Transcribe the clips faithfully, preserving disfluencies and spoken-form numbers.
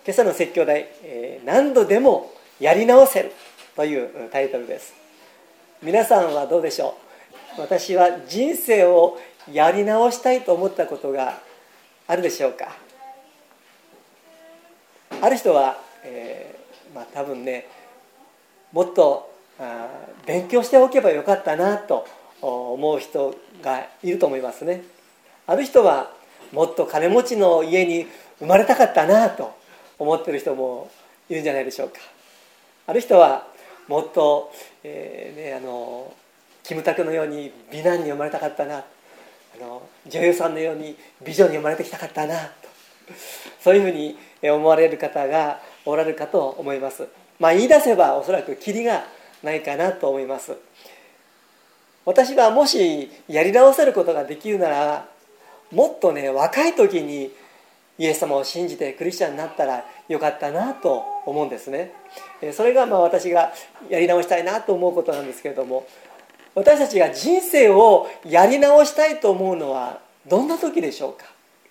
今朝の説教題、えー、何度でもやり直せるというタイトルです。皆さんはどうでしょう。私は人生をやり直したいと思ったことがあるでしょうか。ある人は、えーまあ、多分ねもっとあ勉強しておけばよかったなと思う人がいると思いますね。ある人はもっと金持ちの家に生まれたかったなと思っている人もいるんじゃないでしょうか。ある人はもっと、えーね、あのキムタクのように美男に生まれたかったな、あの女優さんのように美女に生まれてきたかったなと、そういうふうに思われる方がおられるかと思います。まあ言い出せばおそらくキリがないかなと思います。私はもしやり直せることができるなら、もっとね若い時にイエス様を信じてクリスチャンになったらよかったなと思うんですね。それがまあ私がやり直したいなと思うことなんですけれども、私たちが人生をやり直したいと思うのはどんな時でしょうか。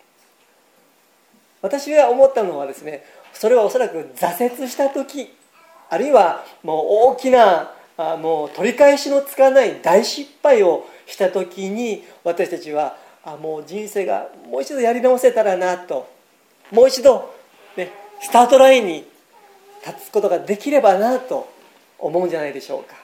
私が思ったのはですね、それはおそらく挫折した時、あるいはもう大きなもう取り返しのつかない大失敗をした時に、私たちはあもう人生がもう一度やり直せたらなと、もう一度、ね、スタートラインに立つことができればなと思うんじゃないでしょうか。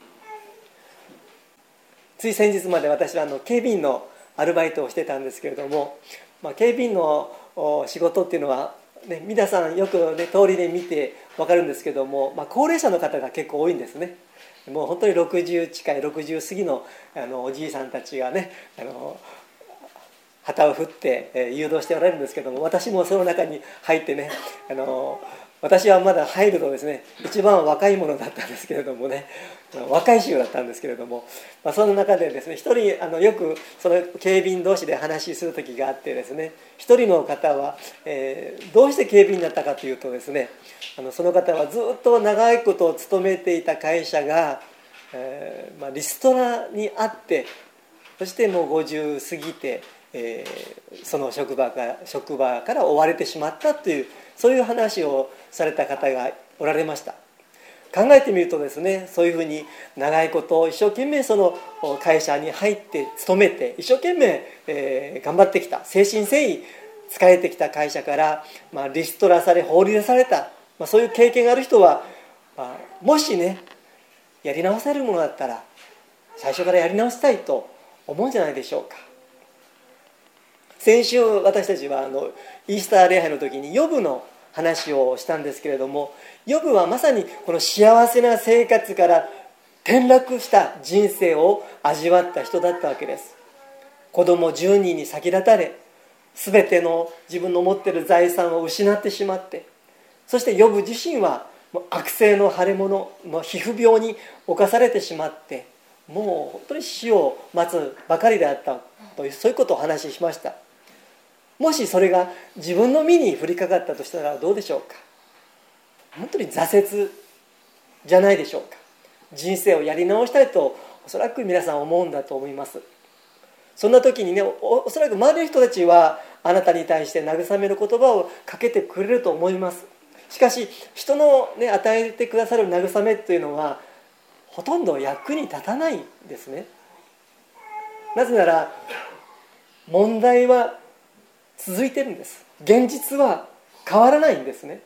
つい先日まで私はあの警備員のアルバイトをしてたんですけれども、まあ、警備員の仕事っていうのは、ね、皆さんよく、ね、通りで見て分かるんですけども、まあ、高齢者の方が結構多いんですね。もう本当にろくじゅう近いろくじゅう過ぎ の, あのおじいさんたちがね、あの旗を振って誘導しておられるんですけども、私もその中に入ってね、あの私はまだ入るとですね一番若いものだったんですけれどもね、若い衆だったんですけれども、まあ、その中でですね一人あのよくその警備員同士で話しする時があってですね、一人の方は、えー、どうして警備員になったかというとですね、あのその方はずっと長いことを勤めていた会社が、えーまあ、リストラにあって、そしてもうごじゅう過ぎて、えー、その職場から職場から追われてしまったという、そういう話をされた方がおられました。考えてみるとですね、そういうふうに長いこと一生懸命その会社に入って勤めて一生懸命、えー、頑張ってきた、誠心誠意仕えてきた会社から、まあ、リストラされ放り出された、まあ、そういう経験がある人は、まあ、もしねやり直せるものだったら最初からやり直したいと思うんじゃないでしょうか。先週私たちはあのイースター礼拝の時にヨブの話をしたんですけれども、ヨブはまさにこの幸せな生活から転落した人生を味わった人だったわけです。子供じゅうにんに先立たれ、全ての自分の持っている財産を失ってしまって、そしてヨブ自身は悪性の腫れ物、皮膚病に侵されてしまって、もう本当に死を待つばかりであったという、そういうことをお話ししました。もしそれが自分の身に降りかかったとしたらどうでしょうか。本当に挫折じゃないでしょうか。人生をやり直したいとおそらく皆さん思うんだと思います。そんな時にね、 お, おそらく周りの人たちはあなたに対して慰める言葉をかけてくれると思います。しかし人の、ね、与えてくださる慰めというのはほとんど役に立たないんですね。なぜなら問題は続いてるんです。現実は変わらないんですね。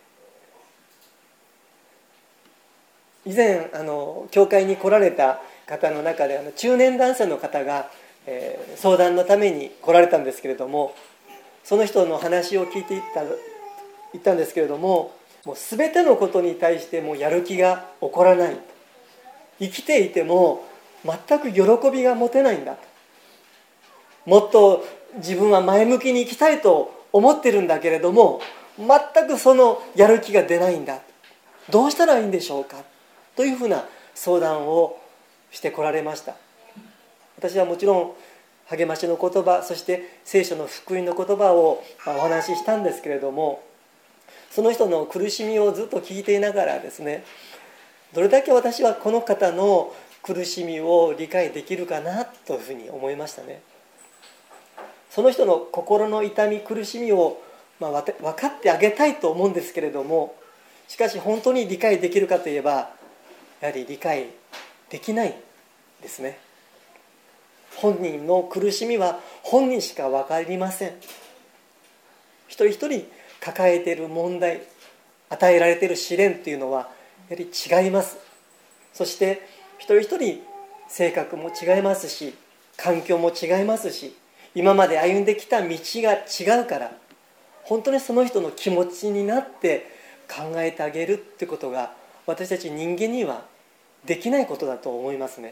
以前あの教会に来られた方の中であの中年男性の方が、えー、相談のために来られたんですけれども、その人の話を聞いていった言ったんですけれども、もう全てのことに対してもうやる気が起こらない、生きていても全く喜びが持てないんだと、もっと自分は前向きに生きたいと思ってるんだけれども全くそのやる気が出ないんだ、どうしたらいいんでしょうかというふうな相談をしてこられました。私はもちろん励ましの言葉、そして聖書の福音の言葉をお話ししたんですけれども、その人の苦しみをずっと聞いていながらですね、どれだけ私はこの方の苦しみを理解できるかなというふうに思いましたね。その人の心の痛み苦しみをまあ、分かってあげたいと思うんですけれども、しかし本当に理解できるかといえば、やはり理解できないですね。本人の苦しみは本人しか分かりません。一人一人抱えている問題、与えられている試練というのはやはり違います。そして一人一人性格も違いますし、環境も違いますし、今まで歩んできた道が違うから、本当にその人の気持ちになって考えてあげるってことが、私たち人間にはできないことだと思いますね。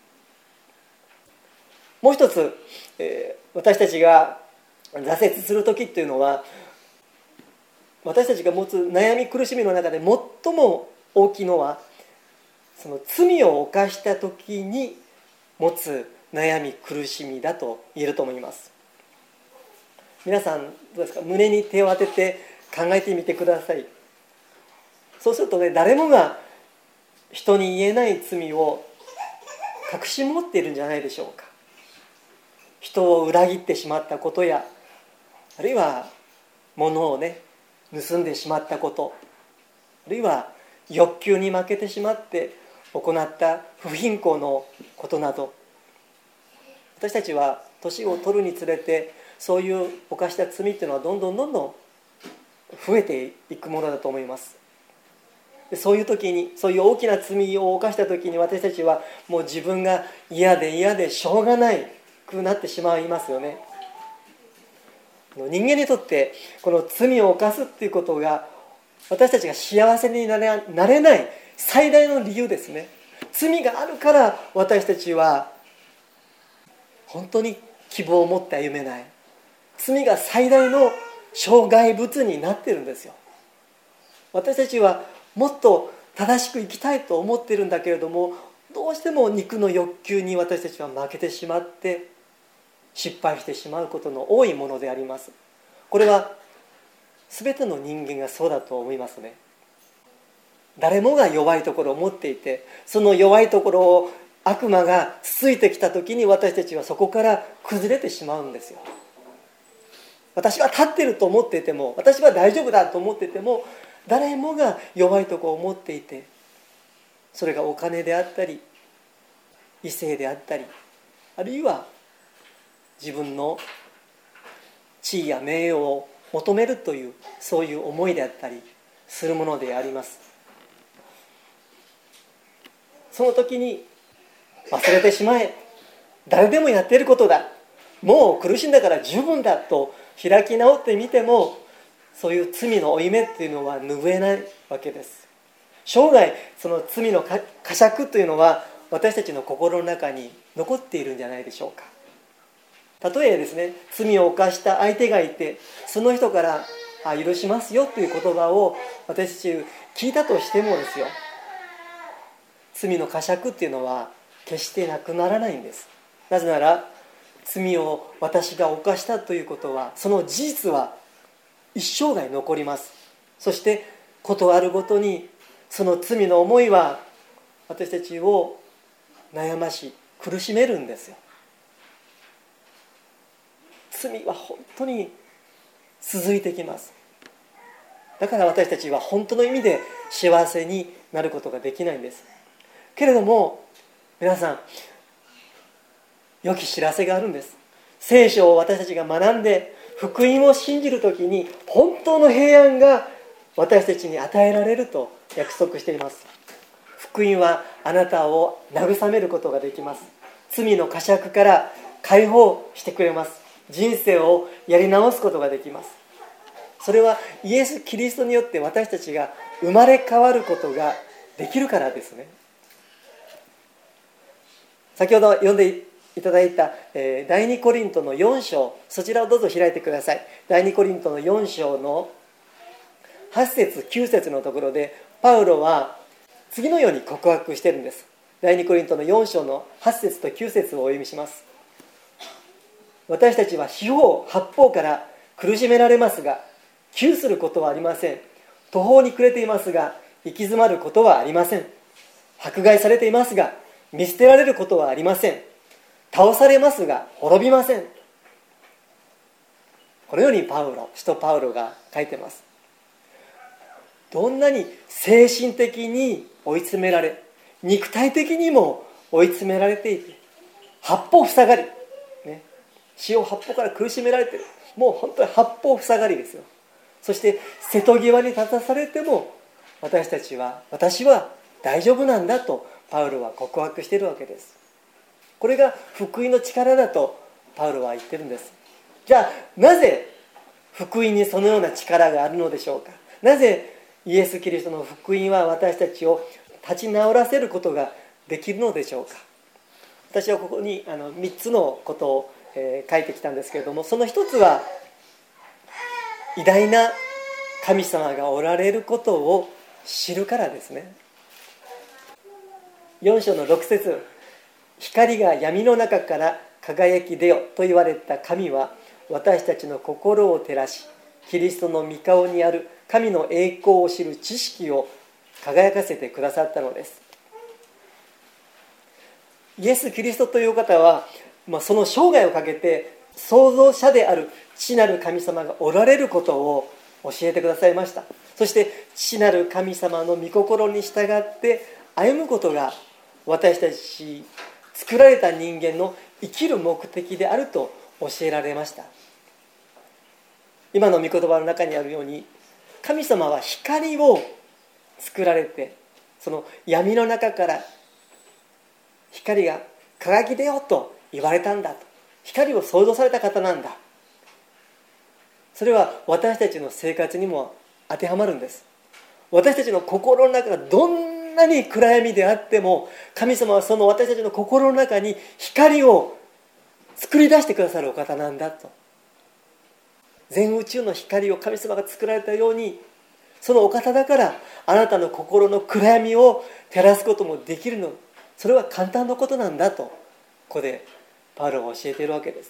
もう一つ、えー、私たちが挫折する時っていうのは、私たちが持つ悩み苦しみの中で最も大きいのは、その罪を犯した時に持つ悩み苦しみだと言えると思います。皆さんどうですか？胸に手を当てて考えてみてください。そうするとね、誰もが人に言えない罪を隠し持っているんじゃないでしょうか。人を裏切ってしまったことや、あるいは物をね盗んでしまったこと、あるいは欲求に負けてしまって行った不貧困のことなど、私たちは年を取るにつれてそういう犯した罪っていうのはどんどんどんどん増えていくものだと思います。そういう時に、そういう大きな罪を犯した時に、私たちはもう自分が嫌で嫌でしょうがないくなってしまいますよね。人間にとってこの罪を犯すっていうことが、私たちが幸せになれ、なれない最大の理由ですね。罪があるから私たちは本当に希望を持って歩めない。罪が最大の障害物になっているんですよ。私たちはもっと正しく生きたいと思っているんだけれども、どうしても肉の欲求に私たちは負けてしまって失敗してしまうことの多いものであります。これは全ての人間がそうだと思いますね。誰もが弱いところを持っていて、その弱いところを悪魔がつついてきた時に、私たちはそこから崩れてしまうんですよ。私は立っていると思っていても、私は大丈夫だと思っていても、誰もが弱いところを持っていて、それがお金であったり異性であったり、あるいは自分の地位や名誉を求めるという、そういう思いであったりするものであります。その時に忘れてしまえ、誰でもやっていることだ、もう苦しんだから十分だと開き直ってみても、そういう罪の負い目っていうのは拭えないわけです。生涯その罪の呵責というのは私たちの心の中に残っているんじゃないでしょうか。たとえですね、罪を犯した相手がいて、その人からあ許しますよという言葉を私たち聞いたとしてもですよ、罪の呵責っていうのは決してなくならないんです。なぜなら、罪を私が犯したということは、その事実は一生涯残ります。そしてことあるごとにその罪の思いは私たちを悩まし苦しめるんですよ。罪は本当に続いてきます。だから私たちは本当の意味で幸せになることができないんです。けれども皆さん、良き知らせがあるんです。聖書を私たちが学んで福音を信じるときに、本当の平安が私たちに与えられると約束しています。福音はあなたを慰めることができます。罪の呵責から解放してくれます。人生をやり直すことができます。それはイエス・キリストによって私たちが生まれ変わることができるからですね。先ほど読んでいただいた第二コリントのよん章、そちらをどうぞ開いてください。第二コリントのよん章のはち節きゅう節のところで、パウロは次のように告白しているんです。第二コリントのよん章のはち節ときゅう節をお読みします。私たちは四方八方から苦しめられますが、窮することはありません。途方に暮れていますが、行き詰まることはありません。迫害されていますが、見捨てられることはありません。倒されますが滅びません。 このようにパウロ使徒パウロが書いてます。どんなに精神的に追い詰められ、肉体的にも追い詰められていて、八方塞がり、ね、死を八方から苦しめられている、もう本当に八方塞がりですよ。そして瀬戸際に立たされても、私たちは私は大丈夫なんだとパウロは告白しているわけです。これが福音の力だとパウロは言ってるんです。じゃあなぜ福音にそのような力があるのでしょうか。なぜイエス・キリストの福音は私たちを立ち直らせることができるのでしょうか。私はここにあのみっつのことを、えー、書いてきたんですけれども、その一つは偉大な神様がおられることを知るからですね。よん章のろく節、光が闇の中から輝き出よと言われた神は私たちの心を照らし、キリストの御顔にある神の栄光を知る知識を輝かせてくださったのです。イエス・キリストという方は、まあ、その生涯をかけて創造者である父なる神様がおられることを教えてくださいました。そして父なる神様の御心に従って歩むことが私たち作られた人間の生きる目的であると教えられました。今の御言葉の中にあるように、神様は光を作られて、その闇の中から光が輝き出よと言われたんだと、光を創造された方なんだ。それは私たちの生活にも当てはまるんです。私たちの心の中がどんなに暗闇であっても、神様はその私たちの心の中に光を作り出してくださるお方なんだと。全宇宙の光を神様が作られたように、そのお方だからあなたの心の暗闇を照らすこともできるの。それは簡単なことなんだと、ここでパウロが教えているわけです。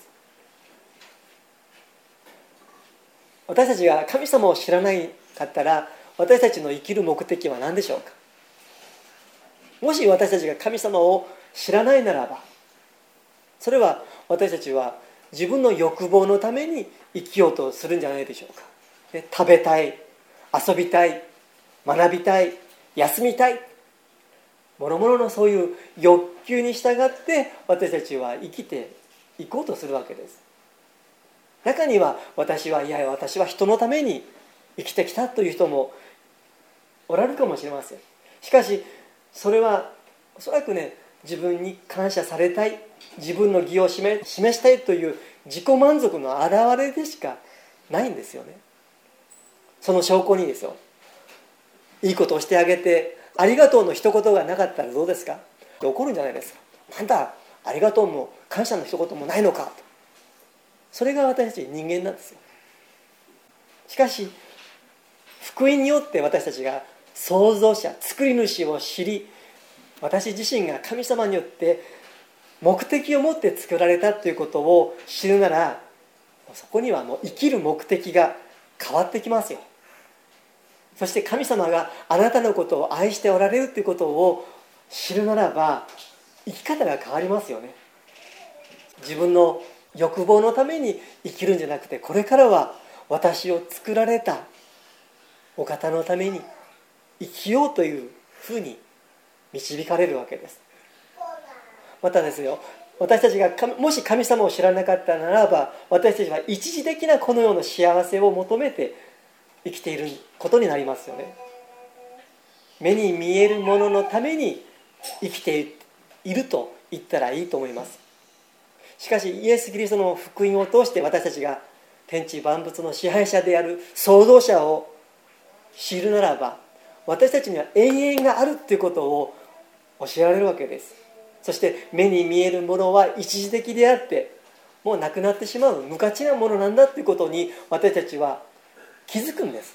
私たちが神様を知らないかったら、私たちの生きる目的は何でしょうか。もし私たちが神様を知らないならば、それは私たちは自分の欲望のために生きようとするんじゃないでしょうか。ね、食べたい、遊びたい、学びたい、休みたい、もろもろのそういう欲求に従って私たちは生きていこうとするわけです。中には私はいや私は人のために生きてきたという人もおられるかもしれません。しかしそれはおそらくね、自分に感謝されたい、自分の義を示したいという自己満足の表れでしかないんですよね。その証拠にですよ、いいことをしてあげてありがとうの一言がなかったらどうですか。怒るんじゃないですか。なんだありがとうも感謝の一言もないのかと。それが私たち人間なんですよ。しかし福音によって私たちが創造者、作り主を知り、私自身が神様によって目的を持って作られたということを知るなら、そこにはもう生きる目的が変わってきますよ。そして神様があなたのことを愛しておられるということを知るならば、生き方が変わりますよね。自分の欲望のために生きるんじゃなくて、これからは私を作られたお方のために生きようというふうに導かれるわけです。またですよ、私たちがもし神様を知らなかったならば、私たちは一時的なこの世の幸せを求めて生きていることになりますよね。目に見えるもののために生きていると言ったらいいと思います。しかしイエス・キリストの福音を通して私たちが天地万物の支配者である創造者を知るならば、私たちには永遠があるということを教えられるわけです。そして目に見えるものは一時的であってもうなくなってしまう無価値なものなんだということに私たちは気づくんです。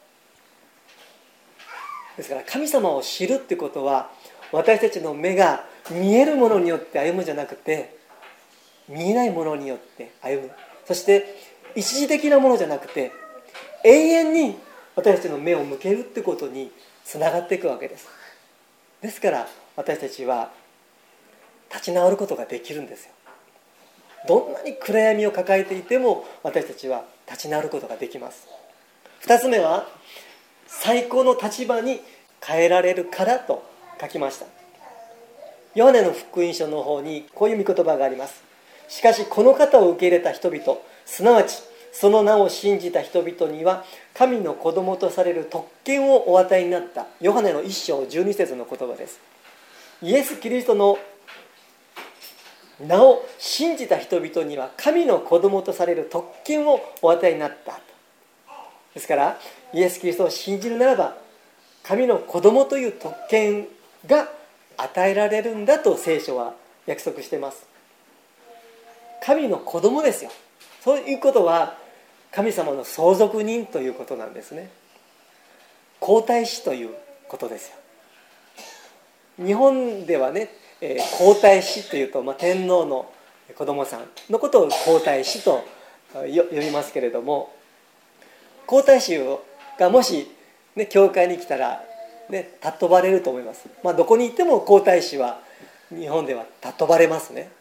ですから神様を知るということは、私たちの目が見えるものによって歩むんじゃなくて、見えないものによって歩む。そして一時的なものじゃなくて永遠に私たちの目を向けるってことにつながっていくわけです。ですから私たちは立ち直ることができるんですよ。どんなに暗闇を抱えていても私たちは立ち直ることができます。ふたつめは最高の立場に変えられるからと書きました。ヨハネの福音書の方にこういう御言葉があります。しかしこの方を受け入れた人々、すなわちその名を信じた人々には神の子供とされる特権をお与えになった。ヨハネのいっ章じゅうに節の言葉です。イエス・キリストの名を信じた人々には神の子供とされる特権をお与えになった。ですからイエス・キリストを信じるならば神の子供という特権が与えられるんだと聖書は約束しています。神の子供ですよ。そういうことは神様の相続人ということなんですね。皇太子ということですよ。日本ではね、えー、皇太子というと、まあ、天皇の子供さんのことを皇太子と呼びますけれども、皇太子がもし、ね、教会に来たら、ね、尊ばれると思います。まあ、どこに行っても皇太子は日本では尊ばれますね。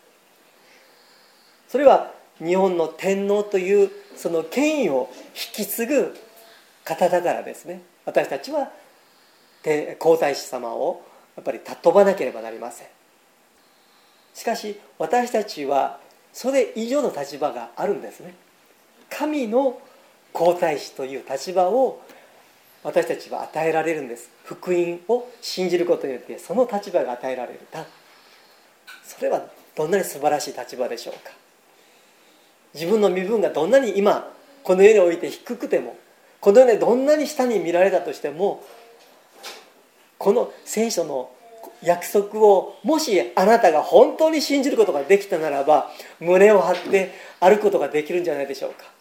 それは日本の天皇というその権威を引き継ぐ方だからですね。私たちは皇太子様をやっぱり尊ばなければなりません。しかし私たちはそれ以上の立場があるんですね。神の皇太子という立場を私たちは与えられるんです。福音を信じることによってその立場が与えられる。それはどんなに素晴らしい立場でしょうか。自分の身分がどんなに今この世において低くても、この世でどんなに下に見られたとしても、この聖書の約束をもしあなたが本当に信じることができたならば、胸を張って歩くことができるんじゃないでしょうか。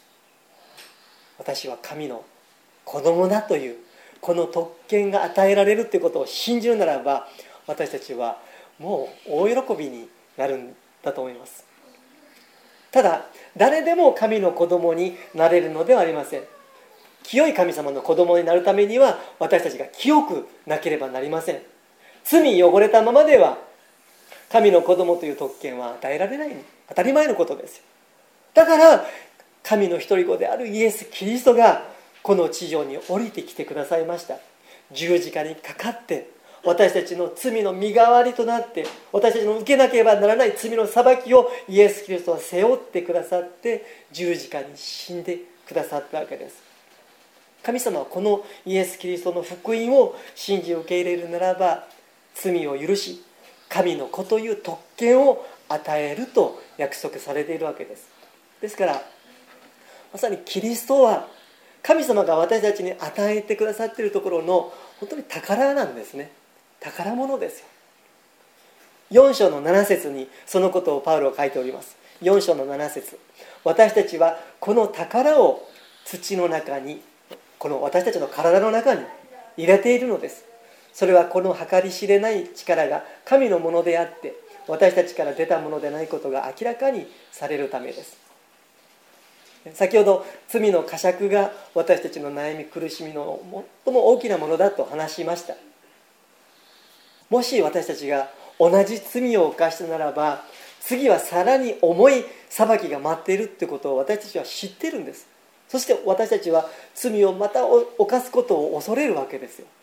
私は神の子供だというこの特権が与えられるということを信じるならば、私たちはもう大喜びになるんだと思います。ただ誰でも神の子供になれるのではありません。清い神様の子供になるためには私たちが清くなければなりません。罪汚れたままでは神の子供という特権は与えられない、当たり前のことですよ。だから神の一人子であるイエス・キリストがこの地上に降りてきてくださいました。十字架にかかって私たちの罪の身代わりとなって、私たちの受けなければならない罪の裁きをイエス・キリストは背負ってくださって十字架に死んでくださったわけです。神様はこのイエス・キリストの福音を信じ受け入れるならば、罪を許し神の子という特権を与えると約束されているわけです。ですからまさにキリストは神様が私たちに与えてくださっているところの本当に宝なんですね。宝物ですよ。よん章のなな節にそのことをパウロは書いております。よん章のなな節、私たちはこの宝を土の中に、この私たちの体の中に入れているのです。それはこの計り知れない力が神のものであって私たちから出たものでないことが明らかにされるためです。先ほど罪の呵責が私たちの悩み苦しみの最も大きなものだと話しました。もし私たちが同じ罪を犯したならば、次はさらに重い裁きが待っているということを私たちは知っているんです。そして私たちは罪をまた犯すことを恐れるわけですよ。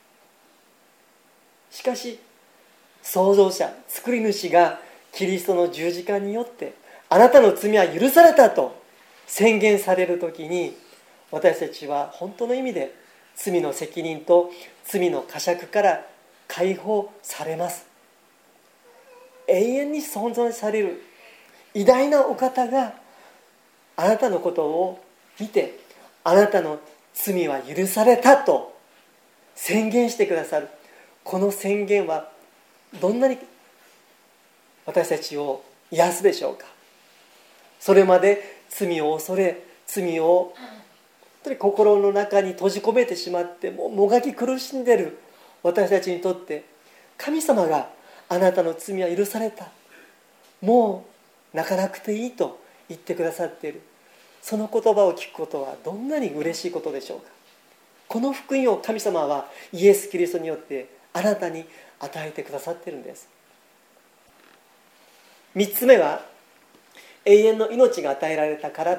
しかし創造者、作り主がキリストの十字架によってあなたの罪は許されたと宣言されるときに、私たちは本当の意味で罪の責任と罪の呵責から解放されます。永遠に存在される偉大なお方があなたのことを見て、あなたの罪は許されたと宣言してくださる。この宣言はどんなに私たちを癒すでしょうか。それまで罪を恐れ、罪を本当に心の中に閉じ込めてしまってもうもがき苦しんでいる私たちにとって、神様があなたの罪は許された、もう泣かなくていいと言ってくださっている。その言葉を聞くことはどんなに嬉しいことでしょうか。この福音を神様はイエス・キリストによってあなたに与えてくださっているんです。三つ目は永遠の命が与えられたからと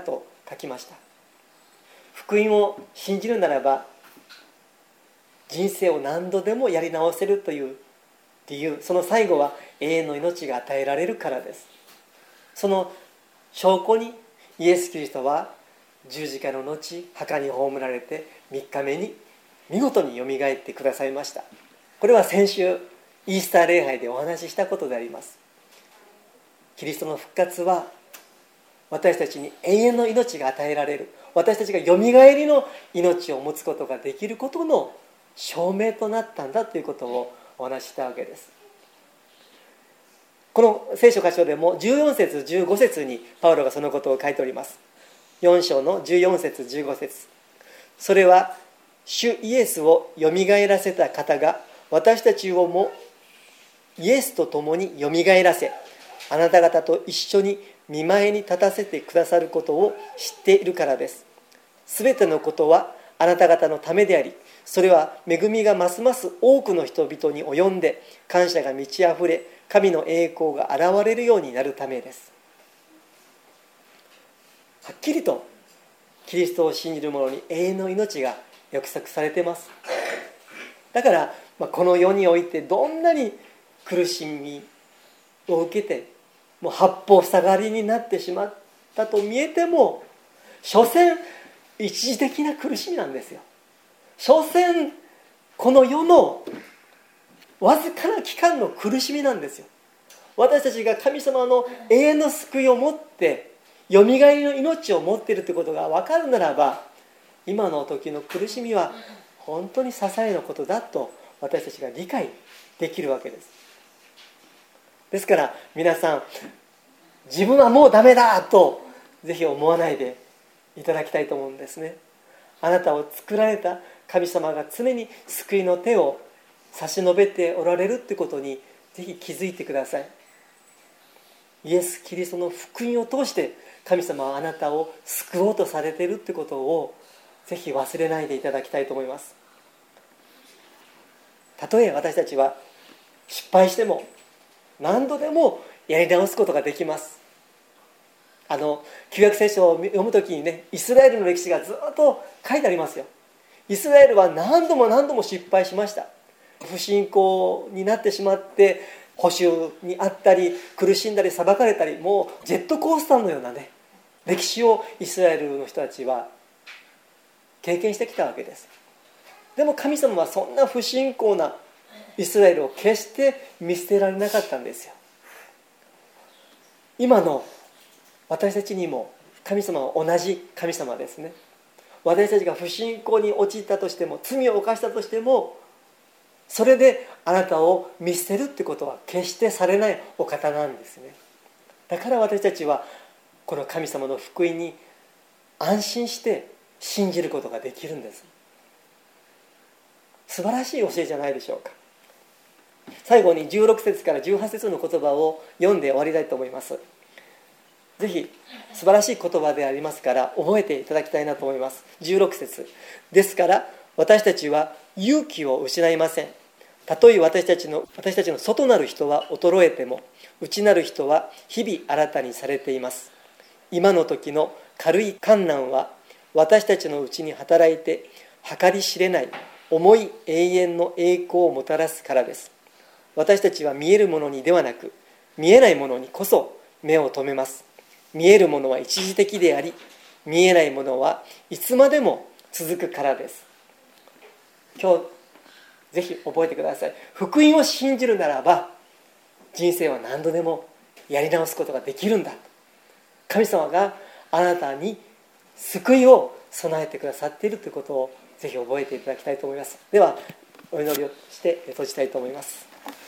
書きました。福音を信じるならば人生を何度でもやり直せるという理由、その最後は永遠の命が与えられるからです。その証拠にイエス・キリストは十字架の後墓に葬られてみっかめに見事によみがえってくださいました。これは先週イースター礼拝でお話ししたことであります。キリストの復活は私たちに永遠の命が与えられる、私たちがよみがえりの命を持つことができることの証明となったんだということをお話ししたわけです。この聖書箇所でもじゅうよん節じゅうご節にパウロがそのことを書いております。よん章のじゅうよん節じゅうご節、それは主イエスをよみがえらせた方が私たちをもイエスと共によみがえらせ、あなた方と一緒に御前に立たせてくださることを知っているからです。すべてのことはあなた方のためであり、それは恵みがますます多くの人々に及んで感謝が満ち溢れ、神の栄光が現れるようになるためです。はっきりとキリストを信じる者に永遠の命が約束されています。だから、まあ、この世においてどんなに苦しみを受けてもう八方塞がりになってしまったと見えても、所詮一時的な苦しみなんですよ。所詮この世のわずかな期間の苦しみなんですよ。私たちが神様の永遠の救いを持ってよみがえりの命を持っているということが分かるならば、今の時の苦しみは本当に些細なことだと私たちが理解できるわけです。ですから皆さん、自分はもうダメだとぜひ思わないでいただきたいと思うんですね。あなたを作られた神様が常に救いの手を差し伸べておられるということにぜひ気づいてください。イエス・キリストの福音を通して神様はあなたを救おうとされているということをぜひ忘れないでいただきたいと思います。たとえ私たちは失敗しても何度でもやり直すことができます。あの旧約聖書を読むときにね、イスラエルの歴史がずっと書いてありますよ。イスラエルは何度も何度も失敗しました。不信仰になってしまって捕囚にあったり苦しんだり裁かれたり、もうジェットコースターのようなね歴史をイスラエルの人たちは経験してきたわけです。でも神様はそんな不信仰なイスラエルを決して見捨てられなかったんですよ。今の私たちにも神様は同じ神様ですね。私たちが不信仰に陥ったとしても、罪を犯したとしても、それであなたを見捨てるってことは決してされないお方なんですね。だから私たちはこの神様の福音に安心して信じることができるんです。素晴らしい教えじゃないでしょうか。最後にじゅうろく節からじゅうはち節の言葉を読んで終わりたいと思います。ぜひ素晴らしい言葉でありますから覚えていただきたいなと思います。じゅうろく節ですから私たちは勇気を失いません。たとえ私たちの私たちの外なる人は衰えても、内なる人は日々新たにされています。今の時の軽い患難は私たちのうちに働いて計り知れない重い永遠の栄光をもたらすからです。私たちは見えるものにではなく見えないものにこそ目を留めます。見えるものは一時的であり、見えないものはいつまでも続くからです。今日ぜひ覚えてください。福音を信じるならば人生は何度でもやり直すことができるんだ。神様があなたに救いを備えてくださっているということをぜひ覚えていただきたいと思います。ではお祈りをして閉じたいと思います。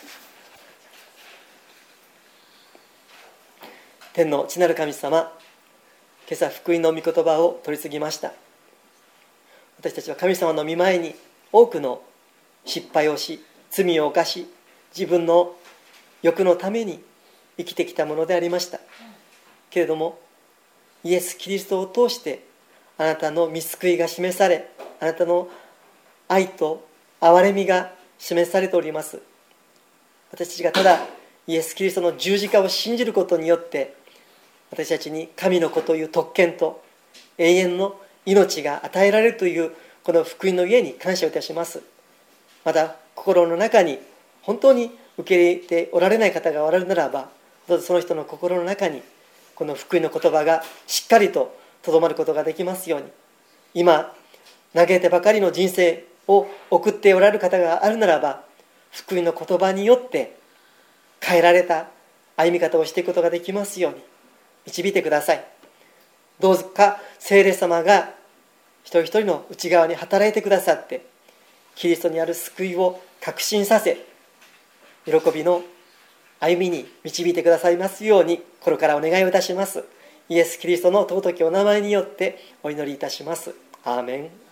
天の父なる神様、今朝福音の御言葉を取り次ぎました。私たちは神様の御前に多くの失敗をし、罪を犯し、自分の欲のために生きてきたものでありました。けれどもイエス・キリストを通してあなたの御救いが示され、あなたの愛と憐れみが示されております。私たちがただイエス・キリストの十字架を信じることによって、私たちに神の子という特権と永遠の命が与えられるというこの福音の家に感謝をいたします。また心の中に本当に受け入れておられない方がおられるならば、どうぞその人の心の中にこの福音の言葉がしっかりととどまることができますように、今嘆いてばかりの人生を送っておられる方があるならば、福音の言葉によって変えられた歩み方をしていくことができますように導いてください。どうか聖霊様が一人一人の内側に働いてくださって、キリストにある救いを確信させ、喜びの歩みに導いてくださいますように心からお願いをいたします。イエス・キリストの尊きお名前によってお祈りいたします。アーメン。